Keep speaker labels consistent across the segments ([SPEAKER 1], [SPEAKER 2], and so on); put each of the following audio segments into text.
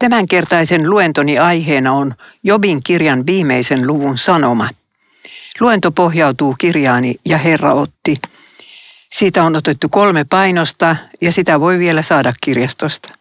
[SPEAKER 1] Tämänkertaisen luentoni aiheena on Jobin kirjan viimeisen luvun sanoma. Luento pohjautuu kirjaani Ja Herra otti. Siitä on otettu 3 painosta ja sitä voi vielä saada kirjastosta.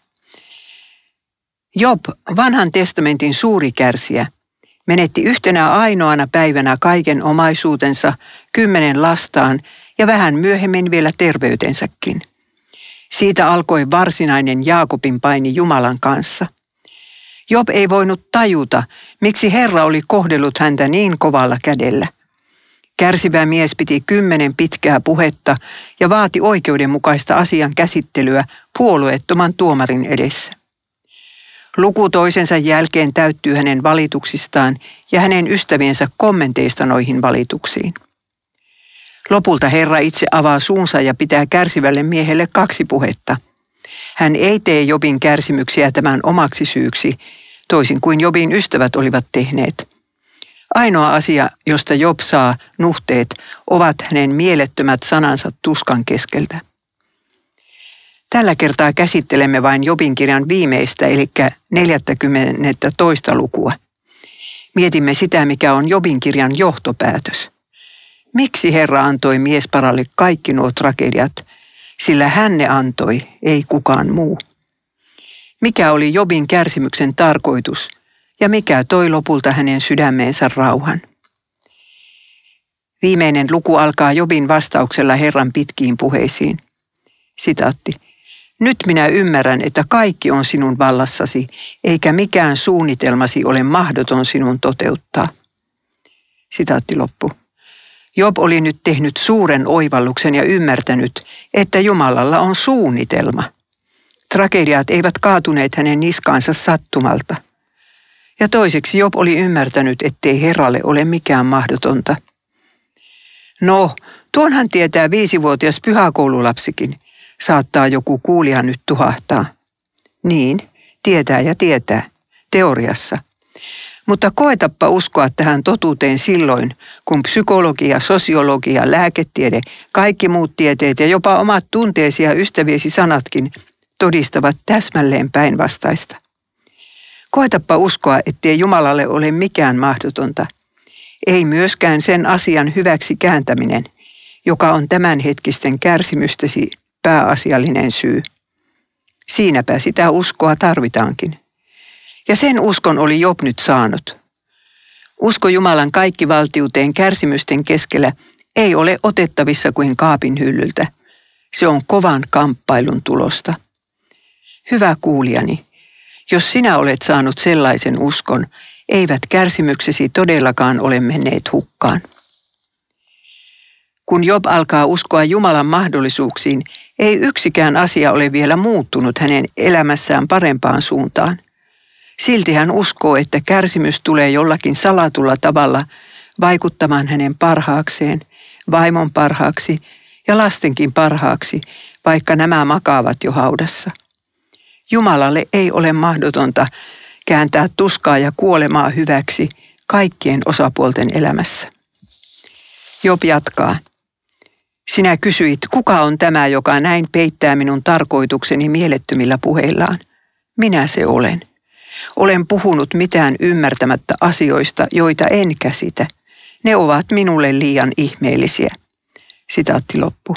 [SPEAKER 1] Job, vanhan testamentin suuri kärsijä, menetti yhtenä ainoana päivänä kaiken omaisuutensa, 10 lastaan ja vähän myöhemmin vielä terveytensäkin. Siitä alkoi varsinainen Jaakobin paini Jumalan kanssa. Job ei voinut tajuta, miksi Herra oli kohdellut häntä niin kovalla kädellä. Kärsivä mies piti 10 pitkää puhetta ja vaati oikeudenmukaista asian käsittelyä puolueettoman tuomarin edessä. Luku toisensa jälkeen täyttyy hänen valituksistaan ja hänen ystäviensä kommenteista noihin valituksiin. Lopulta Herra itse avaa suunsa ja pitää kärsivälle miehelle 2 puhetta. Hän ei tee Jobin kärsimyksiä tämän omaksi syyksi, toisin kuin Jobin ystävät olivat tehneet. Ainoa asia, josta Job saa nuhteet, ovat hänen mielettömät sanansa tuskan keskeltä. Tällä kertaa käsittelemme vain Jobin kirjan viimeistä, eli 42. lukua. Mietimme sitä, mikä on Jobin kirjan johtopäätös. Miksi Herra antoi miesparalle kaikki nuo tragediat, sillä hän ne antoi, ei kukaan muu? Mikä oli Jobin kärsimyksen tarkoitus ja mikä toi lopulta hänen sydämeensä rauhan? Viimeinen luku alkaa Jobin vastauksella Herran pitkiin puheisiin. Sitaatti. Nyt minä ymmärrän, että kaikki on sinun vallassasi, eikä mikään suunnitelmasi ole mahdoton sinun toteuttaa. Sitaatti loppu. Job oli nyt tehnyt suuren oivalluksen ja ymmärtänyt, että Jumalalla on suunnitelma. Tragediat eivät kaatuneet hänen niskaansa sattumalta. Ja toiseksi Job oli ymmärtänyt, ettei Herralle ole mikään mahdotonta. No, tuonhan tietää 5-vuotias pyhäkoululapsikin, saattaa joku kuulija nyt tuhahtaa. Niin, tietää ja tietää, teoriassa. Mutta koetappa uskoa tähän totuuteen silloin, kun psykologia, sosiologia, lääketiede, kaikki muut tieteet ja jopa omat tunteesi ja ystäviesi sanatkin todistavat täsmälleen päinvastaista. Koetappa uskoa, ettei Jumalalle ole mikään mahdotonta. Ei myöskään sen asian hyväksi kääntäminen, joka on tämänhetkisten kärsimystesi pääasiallinen syy. Siinäpä sitä uskoa tarvitaankin. Ja sen uskon oli Job nyt saanut. Usko Jumalan kaikkivaltiuteen kärsimysten keskellä ei ole otettavissa kuin kaapin hyllyltä. Se on kovan kamppailun tulosta. Hyvä kuulijani, jos sinä olet saanut sellaisen uskon, eivät kärsimyksesi todellakaan ole menneet hukkaan. Kun Job alkaa uskoa Jumalan mahdollisuuksiin, ei yksikään asia ole vielä muuttunut hänen elämässään parempaan suuntaan. Silti hän uskoo, että kärsimys tulee jollakin salatulla tavalla vaikuttamaan hänen parhaakseen, vaimon parhaaksi ja lastenkin parhaaksi, vaikka nämä makaavat jo haudassa. Jumalalle ei ole mahdotonta kääntää tuskaa ja kuolemaa hyväksi kaikkien osapuolten elämässä. Job jatkaa. Sinä kysyit, kuka on tämä, joka näin peittää minun tarkoitukseni mielettömillä puheillaan? Minä se olen. Olen puhunut mitään ymmärtämättä asioista, joita en käsitä. Ne ovat minulle liian ihmeellisiä. Sitaatti loppu.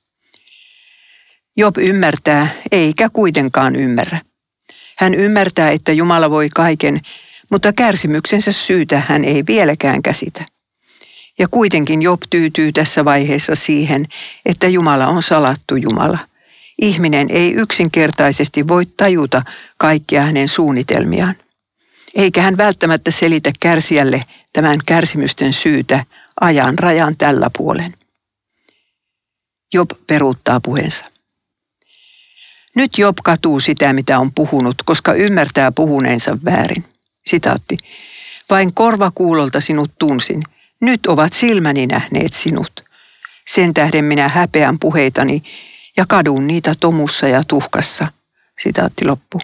[SPEAKER 1] Job ymmärtää, eikä kuitenkaan ymmärrä. Hän ymmärtää, että Jumala voi kaiken, mutta kärsimyksensä syytä hän ei vieläkään käsitä. Ja kuitenkin Job tyytyy tässä vaiheessa siihen, että Jumala on salattu Jumala. Ihminen ei yksinkertaisesti voi tajuta kaikkia hänen suunnitelmiaan. Eikä hän välttämättä selitä kärsijälle tämän kärsimysten syytä ajan rajan tällä puolen. Job peruuttaa puheensa. Nyt Job katuu sitä, mitä on puhunut, koska ymmärtää puhuneensa väärin. Sitaatti. Vain korvakuulolta sinut tunsin. Nyt ovat silmäni nähneet sinut. Sen tähden minä häpeän puheitani ja kadun niitä tomussa ja tuhkassa. Sitaatti loppu.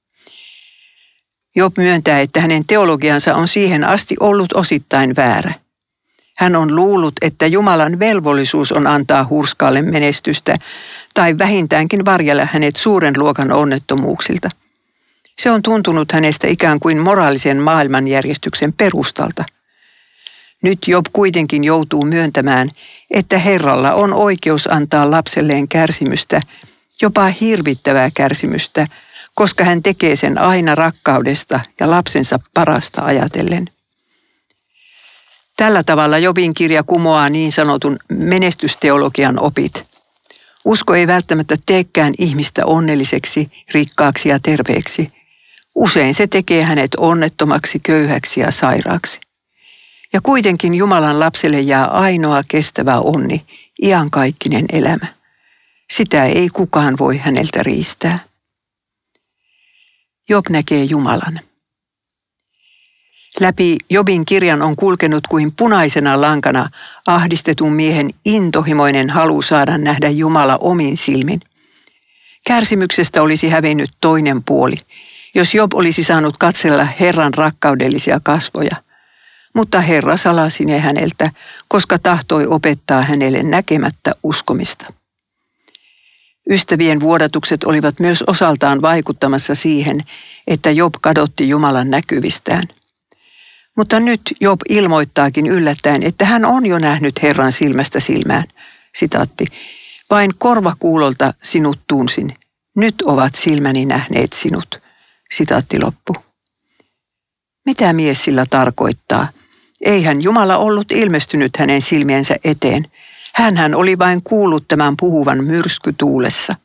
[SPEAKER 1] Job myöntää, että hänen teologiansa on siihen asti ollut osittain väärä. Hän on luullut, että Jumalan velvollisuus on antaa hurskaalle menestystä tai vähintäänkin varjella hänet suuren luokan onnettomuuksilta. Se on tuntunut hänestä ikään kuin moraalisen maailmanjärjestyksen perustalta. Nyt Job kuitenkin joutuu myöntämään, että Herralla on oikeus antaa lapselleen kärsimystä, jopa hirvittävää kärsimystä, koska hän tekee sen aina rakkaudesta ja lapsensa parasta ajatellen. Tällä tavalla Jobin kirja kumoaa niin sanotun menestysteologian opit. Usko ei välttämättä teekään ihmistä onnelliseksi, rikkaaksi ja terveeksi. Usein se tekee hänet onnettomaksi, köyhäksi ja sairaaksi. Ja kuitenkin Jumalan lapselle jää ainoa kestävä onni, iankaikkinen elämä. Sitä ei kukaan voi häneltä riistää. Job näkee Jumalan. Läpi Jobin kirjan on kulkenut kuin punaisena lankana ahdistetun miehen intohimoinen halu saada nähdä Jumala omin silmin. Kärsimyksestä olisi hävinnyt toinen puoli, jos Job olisi saanut katsella Herran rakkaudellisia kasvoja. Mutta Herra salasi ne häneltä, koska tahtoi opettaa hänelle näkemättä uskomista. Ystävien vuodatukset olivat myös osaltaan vaikuttamassa siihen, että Job kadotti Jumalan näkyvistään. Mutta nyt Job ilmoittaakin yllättäen, että hän on jo nähnyt Herran silmästä silmään. Sitaatti, vain korvakuulolta sinut tunsin, nyt ovat silmäni nähneet sinut. Sitaatti loppu. Mitä mies sillä tarkoittaa? Eihän Jumala ollut ilmestynyt hänen silmiensä eteen. Hänhän oli vain kuullut tämän puhuvan myrskytuulessa.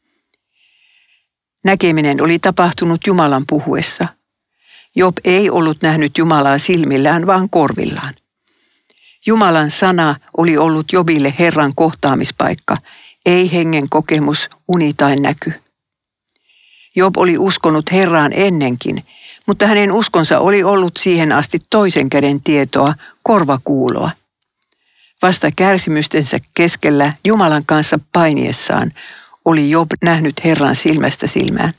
[SPEAKER 1] Näkeminen oli tapahtunut Jumalan puhuessa. Job ei ollut nähnyt Jumalaa silmillään, vaan korvillaan. Jumalan sana oli ollut Jobille Herran kohtaamispaikka, ei hengen kokemus, uni tai näky. Job oli uskonut Herraan ennenkin, mutta hänen uskonsa oli ollut siihen asti toisen käden tietoa, korvakuuloa. Vasta kärsimystensä keskellä Jumalan kanssa painiessaan oli Job nähnyt Herran silmästä silmään.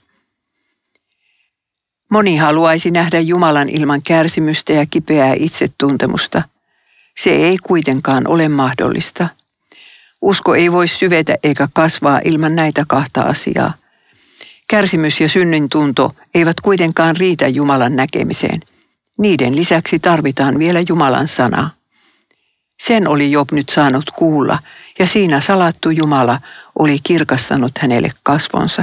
[SPEAKER 1] Moni haluaisi nähdä Jumalan ilman kärsimystä ja kipeää itsetuntemusta. Se ei kuitenkaan ole mahdollista. Usko ei voi syvetä eikä kasvaa ilman näitä kahta asiaa. Kärsimys ja synnintunto eivät kuitenkaan riitä Jumalan näkemiseen. Niiden lisäksi tarvitaan vielä Jumalan sanaa. Sen oli Job nyt saanut kuulla, ja siinä salattu Jumala oli kirkastanut hänelle kasvonsa.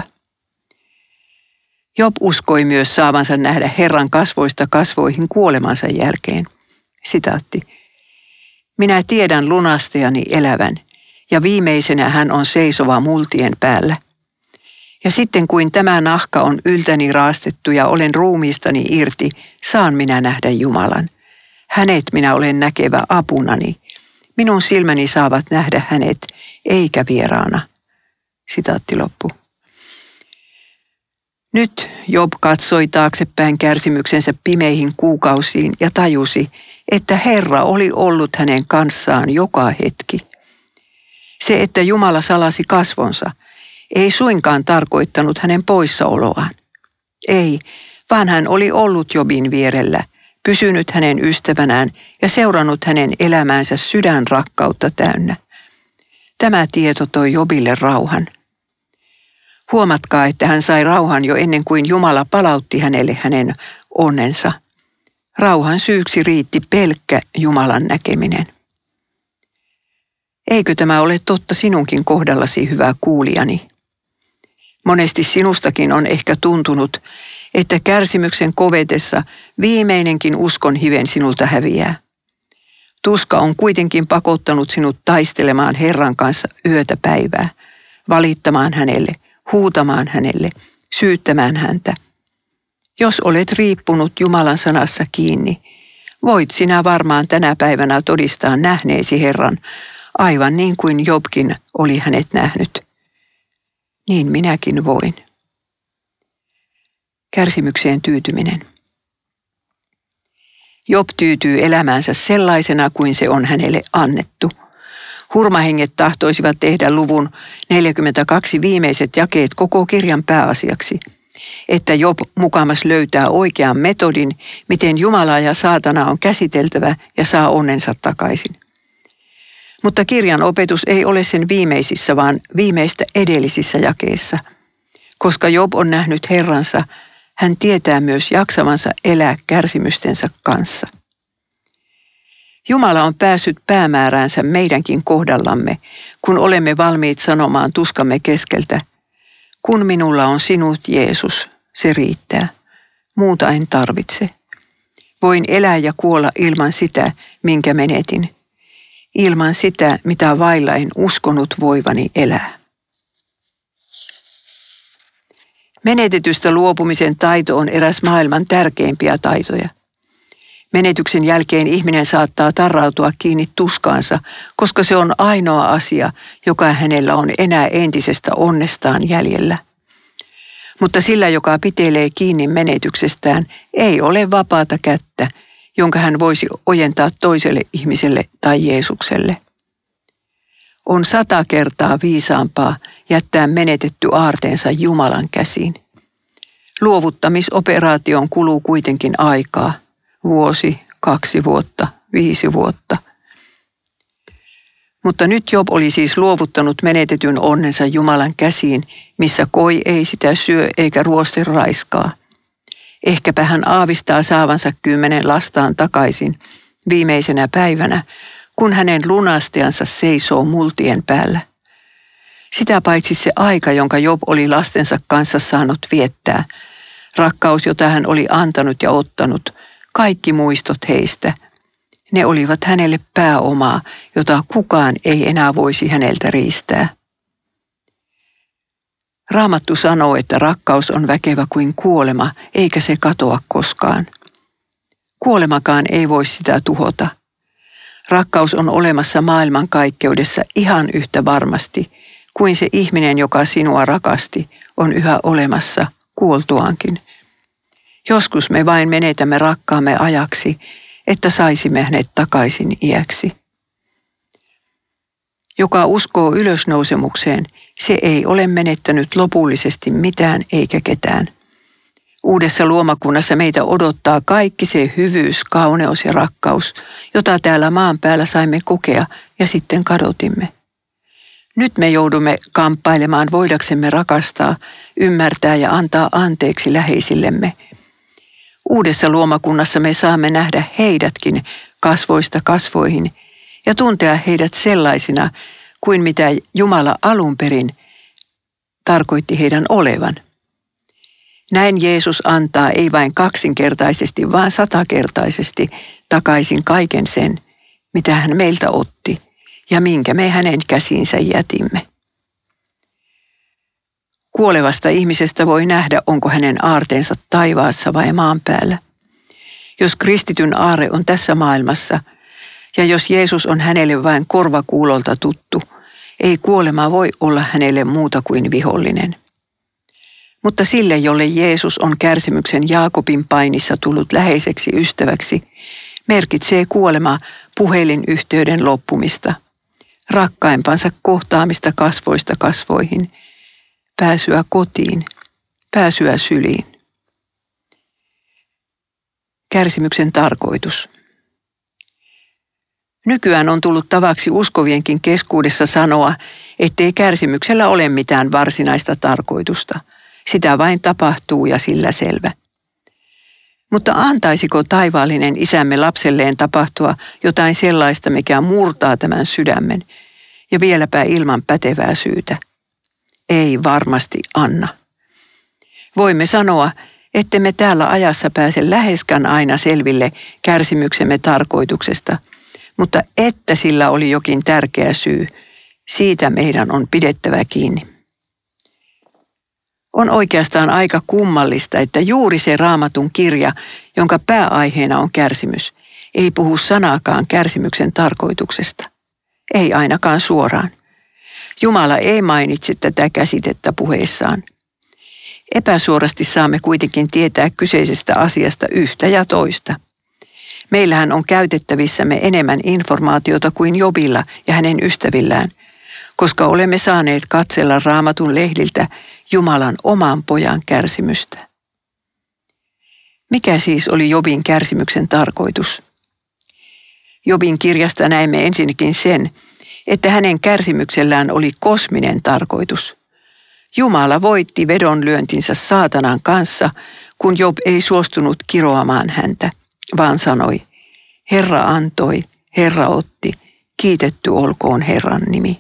[SPEAKER 1] Job uskoi myös saavansa nähdä Herran kasvoista kasvoihin kuolemansa jälkeen. Sitaatti. Minä tiedän lunastajani elävän, ja viimeisenä hän on seisova multien päällä. Ja sitten kuin tämä nahka on yltäni raastettu ja olen ruumiistani irti, saan minä nähdä Jumalan. Hänet minä olen näkevä apunani. Minun silmäni saavat nähdä hänet, eikä vieraana. Sitaatti loppu. Nyt Job katsoi taaksepäin kärsimyksensä pimeihin kuukausiin ja tajusi, että Herra oli ollut hänen kanssaan joka hetki. Se, että Jumala salasi kasvonsa, ei suinkaan tarkoittanut hänen poissaoloaan. Ei, vaan hän oli ollut Jobin vierellä, pysynyt hänen ystävänään ja seurannut hänen elämäänsä sydänrakkautta täynnä. Tämä tieto toi Jobille rauhan. Huomatkaa, että hän sai rauhan jo ennen kuin Jumala palautti hänelle hänen onnensa. Rauhan syyksi riitti pelkkä Jumalan näkeminen. Eikö tämä ole totta sinunkin kohdallasi, hyvä kuulijani? Monesti sinustakin on ehkä tuntunut, että kärsimyksen kovetessa viimeinenkin uskon hiven sinulta häviää. Tuska on kuitenkin pakottanut sinut taistelemaan Herran kanssa yötä päivää, valittamaan hänelle, huutamaan hänelle, syyttämään häntä. Jos olet riippunut Jumalan sanassa kiinni, voit sinä varmaan tänä päivänä todistaa nähneesi Herran, aivan niin kuin Jobkin oli hänet nähnyt. Niin minäkin voin. Kärsimykseen tyytyminen. Job tyytyy elämäänsä sellaisena kuin se on hänelle annettu. Hurmahenget tahtoisivat tehdä luvun 42 viimeiset jakeet koko kirjan pääasiaksi, että Job mukamas löytää oikean metodin, miten Jumala ja saatana on käsiteltävä ja saa onnensa takaisin. Mutta kirjan opetus ei ole sen viimeisissä, vaan viimeistä edellisissä jakeissa. Koska Job on nähnyt Herransa, hän tietää myös jaksavansa elää kärsimystensä kanssa. Jumala on päässyt päämääräänsä meidänkin kohdallamme, kun olemme valmiit sanomaan tuskamme keskeltä, kun minulla on sinut, Jeesus, se riittää. Muuta en tarvitse. Voin elää ja kuolla ilman sitä, minkä menetin. Ilman sitä, mitä vailla en uskonut voivani elää. Menetetystä luopumisen taito on eräs maailman tärkeimpiä taitoja. Menetyksen jälkeen ihminen saattaa tarrautua kiinni tuskaansa, koska se on ainoa asia, joka hänellä on enää entisestä onnestaan jäljellä. Mutta sillä, joka pitelee kiinni menetyksestään, ei ole vapaata kättä, jonka hän voisi ojentaa toiselle ihmiselle tai Jeesukselle. On 100 kertaa viisaampaa jättää menetetty aarteensa Jumalan käsiin. Luovuttamisoperaatioon kuluu kuitenkin aikaa. Vuosi, 2 vuotta, 5 vuotta. Mutta nyt Job oli siis luovuttanut menetetyn onnensa Jumalan käsiin, missä koi ei sitä syö eikä ruoste raiskaa. Ehkäpä hän aavistaa saavansa 10 lastaan takaisin viimeisenä päivänä, kun hänen lunastajansa seisoo multien päällä. Sitä paitsi se aika, jonka Job oli lastensa kanssa saanut viettää, rakkaus, jota hän oli antanut ja ottanut, kaikki muistot heistä, ne olivat hänelle pääomaa, jota kukaan ei enää voisi häneltä riistää. Raamattu sanoo, että rakkaus on väkevä kuin kuolema, eikä se katoa koskaan. Kuolemakaan ei voi sitä tuhota. Rakkaus on olemassa maailmankaikkeudessa ihan yhtä varmasti kuin se ihminen, joka sinua rakasti, on yhä olemassa kuoltuaankin. Joskus me vain menetämme rakkaamme ajaksi, että saisimme hänet takaisin iäksi. Joka uskoo ylösnousemukseen, se ei ole menettänyt lopullisesti mitään eikä ketään. Uudessa luomakunnassa meitä odottaa kaikki se hyvyys, kauneus ja rakkaus, jota täällä maan päällä saimme kokea ja sitten kadotimme. Nyt me joudumme kamppailemaan voidaksemme rakastaa, ymmärtää ja antaa anteeksi läheisillemme. Uudessa luomakunnassa me saamme nähdä heidätkin kasvoista kasvoihin ja tuntea heidät sellaisina kuin mitä Jumala alun perin tarkoitti heidän olevan. Näin Jeesus antaa ei vain 2-kertaisesti, vaan 100-kertaisesti takaisin kaiken sen, mitä hän meiltä otti ja minkä me hänen käsiinsä jätimme. Kuolevasta ihmisestä voi nähdä, onko hänen aarteensa taivaassa vai maan päällä. Jos kristityn aarre on tässä maailmassa ja jos Jeesus on hänelle vain korvakuulolta tuttu, ei kuolema voi olla hänelle muuta kuin vihollinen. Mutta sille, jolle Jeesus on kärsimyksen Jaakobin painissa tullut läheiseksi ystäväksi, merkitsee kuolema puhelinyhteyden loppumista, rakkaimpansa kohtaamista kasvoista kasvoihin, pääsyä kotiin, pääsyä syliin. Kärsimyksen tarkoitus. Nykyään on tullut tavaksi uskovienkin keskuudessa sanoa, ettei kärsimyksellä ole mitään varsinaista tarkoitusta. Sitä vain tapahtuu ja sillä selvä. Mutta antaisiko taivaallinen isämme lapselleen tapahtua jotain sellaista, mikä murtaa tämän sydämen ja vieläpä ilman pätevää syytä? Ei varmasti anna. Voimme sanoa, ettemme täällä ajassa pääse läheskään aina selville kärsimyksemme tarkoituksesta, mutta että sillä oli jokin tärkeä syy, siitä meidän on pidettävä kiinni. On oikeastaan aika kummallista, että juuri se Raamatun kirja, jonka pääaiheena on kärsimys, ei puhu sanaakaan kärsimyksen tarkoituksesta. Ei ainakaan suoraan. Jumala ei mainitse tätä käsitettä puheissaan. Epäsuorasti saamme kuitenkin tietää kyseisestä asiasta yhtä ja toista. Meillähän on käytettävissämme enemmän informaatiota kuin Jobilla ja hänen ystävillään, koska olemme saaneet katsella Raamatun lehdiltä Jumalan oman pojan kärsimystä. Mikä siis oli Jobin kärsimyksen tarkoitus? Jobin kirjasta näemme ensinnäkin sen, että hänen kärsimyksellään oli kosminen tarkoitus. Jumala voitti vedonlyöntinsä saatanan kanssa, kun Job ei suostunut kiroamaan häntä, vaan sanoi, Herra antoi, Herra otti, kiitetty olkoon Herran nimi.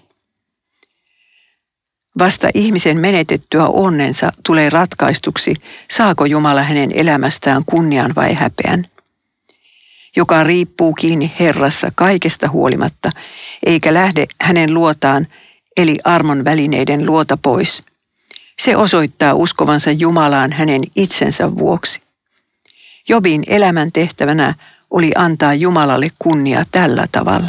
[SPEAKER 1] Vasta ihmisen menetettyä onnensa tulee ratkaistuksi, saako Jumala hänen elämästään kunnian vai häpeän. Joka riippuu kiinni Herrassa kaikesta huolimatta, eikä lähde hänen luotaan, eli armon välineiden luota pois. Se osoittaa uskovansa Jumalaan hänen itsensä vuoksi. Jobin elämän tehtävänä oli antaa Jumalalle kunnia tällä tavalla.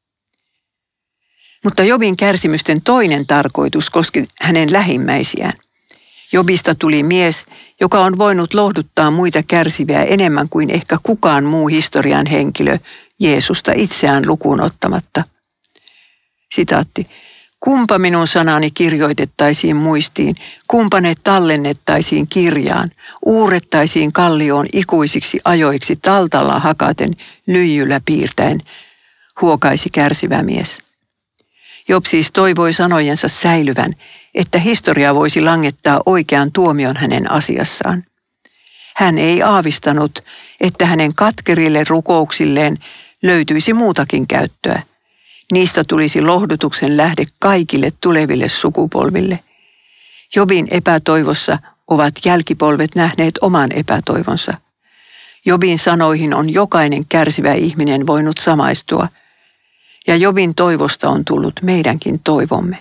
[SPEAKER 1] Mutta Jobin kärsimysten toinen tarkoitus koski hänen lähimmäisiään. Jobista tuli mies, joka on voinut lohduttaa muita kärsiviä enemmän kuin ehkä kukaan muu historian henkilö, Jeesusta itseään lukuun ottamatta. Sitaatti. Kumpa minun sanani kirjoitettaisiin muistiin, kumpa ne tallennettaisiin kirjaan, uurettaisiin kallioon ikuisiksi ajoiksi taltalla hakaten, lyijyllä piirtäen, huokaisi kärsivä mies. Job siis toivoi sanojensa säilyvän, että historia voisi langettaa oikean tuomion hänen asiassaan. Hän ei aavistanut, että hänen katkerille rukouksilleen löytyisi muutakin käyttöä. Niistä tulisi lohdutuksen lähde kaikille tuleville sukupolville. Jobin epätoivossa ovat jälkipolvet nähneet oman epätoivonsa. Jobin sanoihin on jokainen kärsivä ihminen voinut samaistua, ja Jobin toivosta on tullut meidänkin toivomme.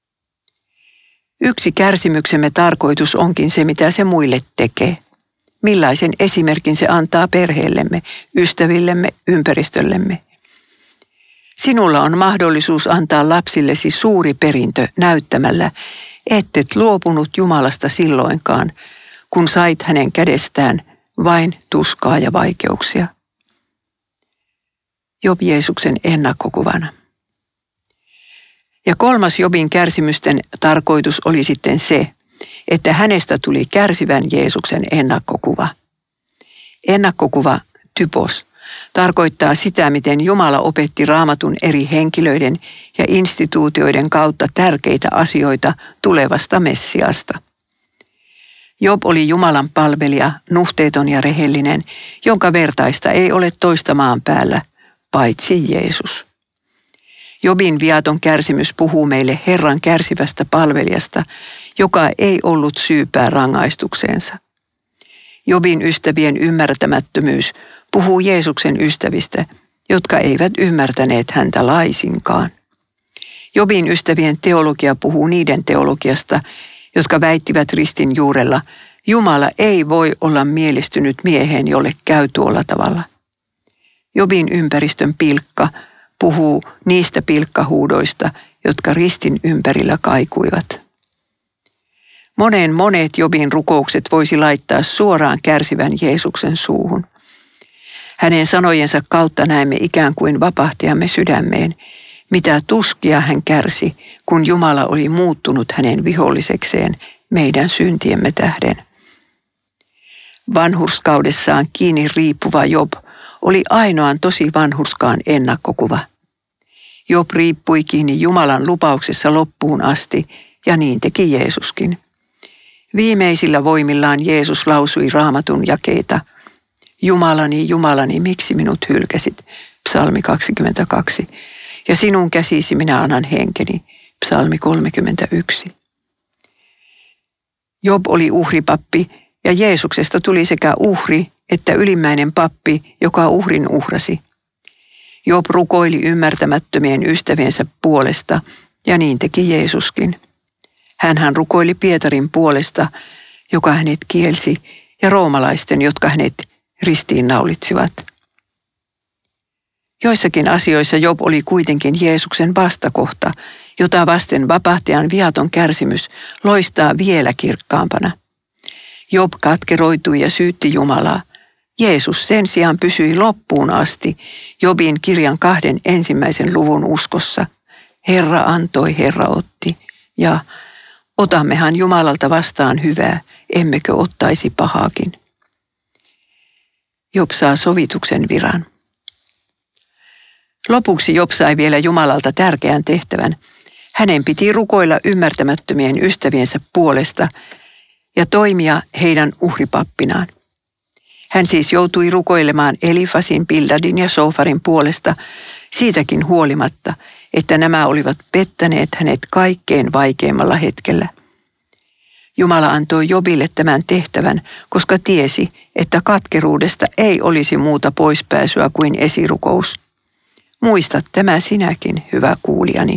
[SPEAKER 1] Yksi kärsimyksemme tarkoitus onkin se, mitä se muille tekee. Millaisen esimerkin se antaa perheellemme, ystävillemme, ympäristöllemme. Sinulla on mahdollisuus antaa lapsillesi suuri perintö näyttämällä, ettet luopunut Jumalasta silloinkaan, kun sait hänen kädestään vain tuskaa ja vaikeuksia. Job Jeesuksen ennakkokuvana. Ja kolmas Jobin kärsimysten tarkoitus oli sitten se, että hänestä tuli kärsivän Jeesuksen ennakkokuva. Ennakkokuva, typos, tarkoittaa sitä, miten Jumala opetti Raamatun eri henkilöiden ja instituutioiden kautta tärkeitä asioita tulevasta Messiasta. Job oli Jumalan palvelija, nuhteeton ja rehellinen, jonka vertaista ei ole toista maan päällä, paitsi Jeesus. Jobin viaton kärsimys puhuu meille Herran kärsivästä palvelijasta, joka ei ollut syypää rangaistukseensa. Jobin ystävien ymmärtämättömyys puhuu Jeesuksen ystävistä, jotka eivät ymmärtäneet häntä laisinkaan. Jobin ystävien teologia puhuu niiden teologiasta, jotka väittivät ristin juurella, Jumala ei voi olla mielistynyt mieheen, jolle käy tuolla tavalla. Jobin ympäristön pilkka puhuu niistä pilkkahuudoista, jotka ristin ympärillä kaikuivat. Monet Jobin rukoukset voisi laittaa suoraan kärsivän Jeesuksen suuhun. Hänen sanojensa kautta näemme ikään kuin vapahtajamme sydämeen, mitä tuskia hän kärsi, kun Jumala oli muuttunut hänen vihollisekseen meidän syntiemme tähden. Vanhurskaudessaan kiinni riippuva Job oli ainoan tosi vanhurskaan ennakkokuva. Job riippui kiinni Jumalan lupauksessa loppuun asti, ja niin teki Jeesuskin. Viimeisillä voimillaan Jeesus lausui Raamatun jakeita. Jumalani, Jumalani, miksi minut hylkäsit? Psalmi 22. Ja sinun käsisi minä annan henkeni. Psalmi 31. Job oli uhripappi, ja Jeesuksesta tuli sekä uhri että ylimmäinen pappi, joka uhrin uhrasi. Job rukoili ymmärtämättömien ystäviensä puolesta, ja niin teki Jeesuskin. Hänhän rukoili Pietarin puolesta, joka hänet kielsi, ja roomalaisten, jotka hänet ristiinnaulitsivat. Joissakin asioissa Job oli kuitenkin Jeesuksen vastakohta, jota vasten vapahtajan viaton kärsimys loistaa vielä kirkkaampana. Job katkeroitui ja syytti Jumalaa. Jeesus sen sijaan pysyi loppuun asti Jobin kirjan 2 ensimmäisen luvun uskossa. Herra antoi, Herra otti, ja otammehan Jumalalta vastaan hyvää, emmekö ottaisi pahaakin. Job saa sovituksen viran. Lopuksi Job sai vielä Jumalalta tärkeän tehtävän. Hänen piti rukoilla ymmärtämättömien ystäviensä puolesta ja toimia heidän uhripappinaan. Hän siis joutui rukoilemaan Elifasin, Bildadin ja Sofarin puolesta siitäkin huolimatta, että nämä olivat pettäneet hänet kaikkein vaikeimmalla hetkellä. Jumala antoi Jobille tämän tehtävän, koska tiesi, että katkeruudesta ei olisi muuta poispääsyä kuin esirukous. Muista tämä sinäkin, hyvä kuulijani.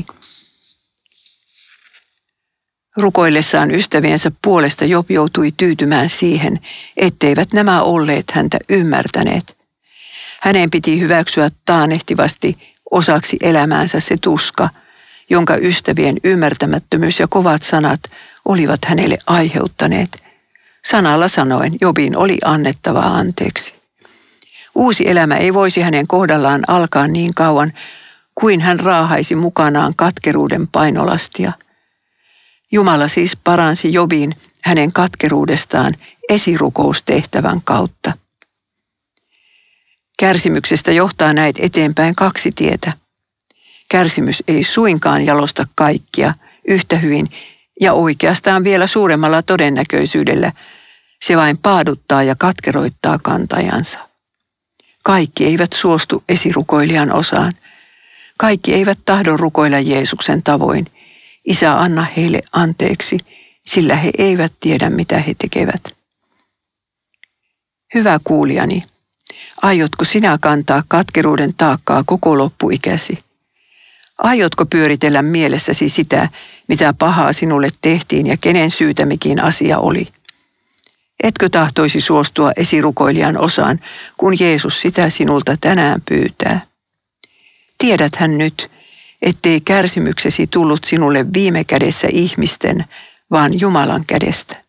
[SPEAKER 1] Rukoillessaan ystäviensä puolesta Job joutui tyytymään siihen, etteivät nämä olleet häntä ymmärtäneet. Hänen piti hyväksyä taannehtivasti osaksi elämäänsä se tuska, jonka ystävien ymmärtämättömyys ja kovat sanat olivat hänelle aiheuttaneet. Sanalla sanoen Jobin oli annettava anteeksi. Uusi elämä ei voisi hänen kohdallaan alkaa niin kauan, kuin hän raahaisi mukanaan katkeruuden painolastia. Jumala siis paransi Jobin hänen katkeruudestaan esirukoustehtävän kautta. Kärsimyksestä johtaa näitä eteenpäin kaksi tietä. Kärsimys ei suinkaan jalosta kaikkia yhtä hyvin ja oikeastaan vielä suuremmalla todennäköisyydellä. Se vain paaduttaa ja katkeroittaa kantajansa. Kaikki eivät suostu esirukoilijan osaan. Kaikki eivät tahdo rukoilla Jeesuksen tavoin. Isä, anna heille anteeksi, sillä he eivät tiedä, mitä he tekevät. Hyvä kuulijani, aiotko sinä kantaa katkeruuden taakkaa koko loppuikäsi? Aiotko pyöritellä mielessäsi sitä, mitä pahaa sinulle tehtiin ja kenen syytä mikin asia oli? Etkö tahtoisi suostua esirukoilijan osaan, kun Jeesus sitä sinulta tänään pyytää? Tiedäthän nyt, ettei kärsimyksesi tullut sinulle viime kädessä ihmisten, vaan Jumalan kädestä.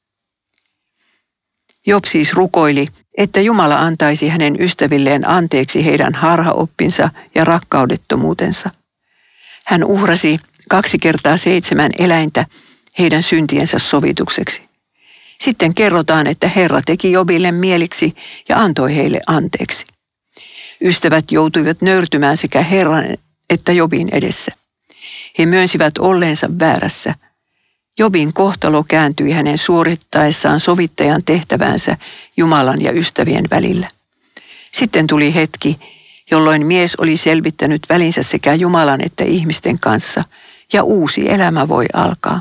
[SPEAKER 1] Job siis rukoili, että Jumala antaisi hänen ystävilleen anteeksi heidän harhaoppinsa ja rakkaudettomuutensa. Hän uhrasi 2 kertaa 7 eläintä heidän syntiensä sovitukseksi. Sitten kerrotaan, että Herra teki Jobille mieliksi ja antoi heille anteeksi. Ystävät joutuivat nöyrtymään sekä Herran että Jobin edessä. He myönsivät olleensa väärässä. Jobin kohtalo kääntyi hänen suorittaessaan sovittajan tehtävänsä Jumalan ja ystävien välillä. Sitten tuli hetki, jolloin mies oli selvittänyt välinsä sekä Jumalan että ihmisten kanssa, ja uusi elämä voi alkaa.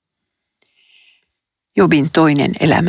[SPEAKER 1] Jobin toinen elämä.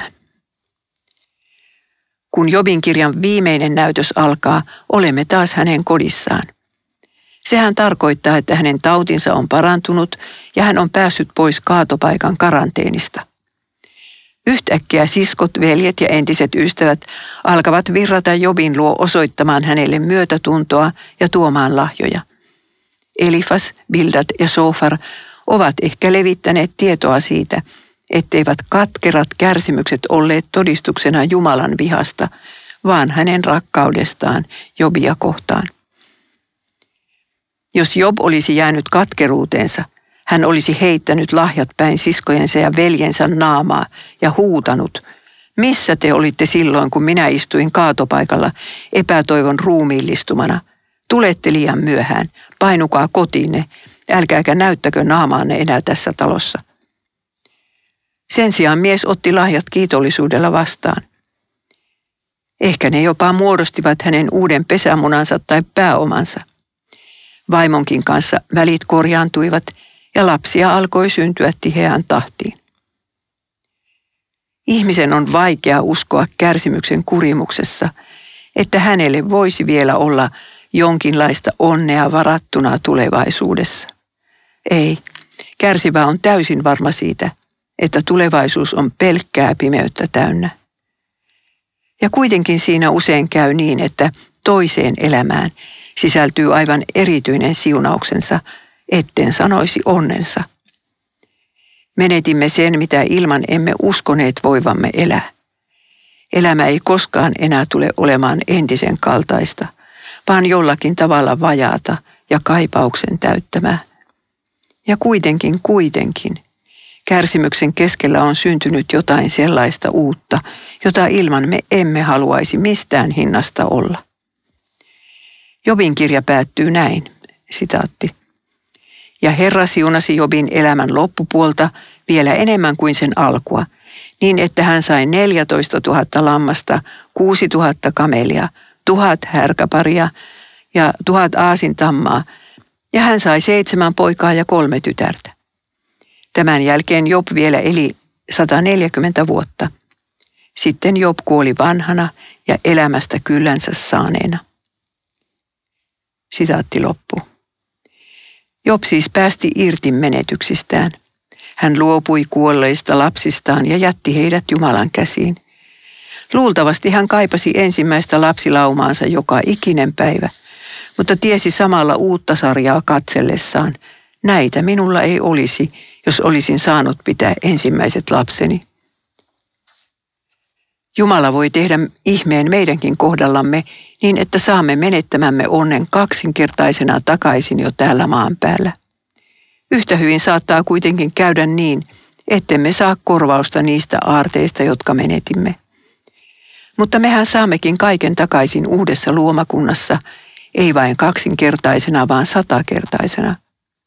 [SPEAKER 1] Kun Jobin kirjan viimeinen näytös alkaa, olemme taas hänen kodissaan. Sehän tarkoittaa, että hänen tautinsa on parantunut ja hän on päässyt pois kaatopaikan karanteenista. Yhtäkkiä siskot, veljet ja entiset ystävät alkavat virrata Jobin luo osoittamaan hänelle myötätuntoa ja tuomaan lahjoja. Elifas, Bildad ja Sofar ovat ehkä levittäneet tietoa siitä, etteivät katkerat kärsimykset olleet todistuksena Jumalan vihasta, vaan hänen rakkaudestaan Jobia kohtaan. Jos Job olisi jäänyt katkeruuteensa, hän olisi heittänyt lahjat päin siskojensa ja veljensä naamaa ja huutanut, missä te olitte silloin, kun minä istuin kaatopaikalla epätoivon ruumiillistumana? Tulette liian myöhään, painukaa kotiinne, älkääkä näyttäkö naamaanne enää tässä talossa. Sen sijaan mies otti lahjat kiitollisuudella vastaan. Ehkä ne jopa muodostivat hänen uuden pesämunansa tai pääomansa. Vaimonkin kanssa välit korjaantuivat ja lapsia alkoi syntyä tiheään tahtiin. Ihmisen on vaikea uskoa kärsimyksen kurimuksessa, että hänelle voisi vielä olla jonkinlaista onnea varattuna tulevaisuudessa. Ei, kärsivä on täysin varma siitä, että tulevaisuus on pelkkää pimeyttä täynnä. Ja kuitenkin siinä usein käy niin, että toiseen elämään sisältyy aivan erityinen siunauksensa, etten sanoisi onnensa. Menetimme sen, mitä ilman emme uskoneet voivamme elää. Elämä ei koskaan enää tule olemaan entisen kaltaista, vaan jollakin tavalla vajaata ja kaipauksen täyttämää. Ja kuitenkin, kärsimyksen keskellä on syntynyt jotain sellaista uutta, jota ilman me emme haluaisi mistään hinnasta olla. Jobin kirja päättyy näin, sitaatti. Ja Herra siunasi Jobin elämän loppupuolta vielä enemmän kuin sen alkua, niin että hän sai 14 000 lammasta, 6 000 kamelia, 1000 härkäparia ja 1000 aasintammaa, ja hän sai 7 poikaa ja 3 tytärtä. Tämän jälkeen Job vielä eli 140 vuotta. Sitten Job kuoli vanhana ja elämästä kyllänsä saaneena. Sitaatti loppu. Job siis päästi irti menetyksistään. Hän luopui kuolleista lapsistaan ja jätti heidät Jumalan käsiin. Luultavasti hän kaipasi ensimmäistä lapsilaumaansa joka ikinen päivä, mutta tiesi samalla uutta sarjaa katsellessaan, näitä minulla ei olisi, jos olisin saanut pitää ensimmäiset lapseni. Jumala voi tehdä ihmeen meidänkin kohdallamme niin, että saamme menettämämme onnen kaksinkertaisena takaisin jo täällä maan päällä. Yhtä hyvin saattaa kuitenkin käydä niin, ettemme saa korvausta niistä aarteista, jotka menetimme. Mutta mehän saammekin kaiken takaisin uudessa luomakunnassa, ei vain kaksinkertaisena, vaan 100-kertaisena.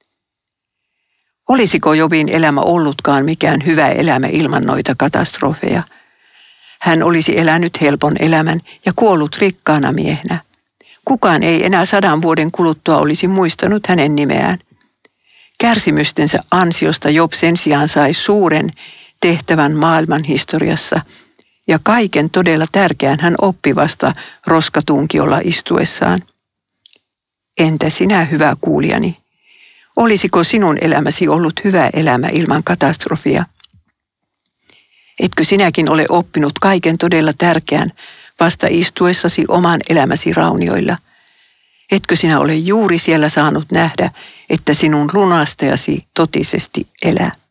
[SPEAKER 1] Olisiko Jobin elämä ollutkaan mikään hyvä elämä ilman noita katastrofeja? Hän olisi elänyt helpon elämän ja kuollut rikkaana miehenä. Kukaan ei enää 100 vuoden kuluttua olisi muistanut hänen nimeään. Kärsimystensä ansiosta Job sen sijaan sai suuren tehtävän maailman historiassa, ja kaiken todella tärkeän hän oppi vasta roskatunkiolla istuessaan. Entä sinä, hyvä kuulijani? Olisiko sinun elämäsi ollut hyvä elämä ilman katastrofia? Etkö sinäkin ole oppinut kaiken todella tärkeän vasta istuessasi oman elämäsi raunioilla? Etkö sinä ole juuri siellä saanut nähdä, että sinun lunastajasi totisesti elää?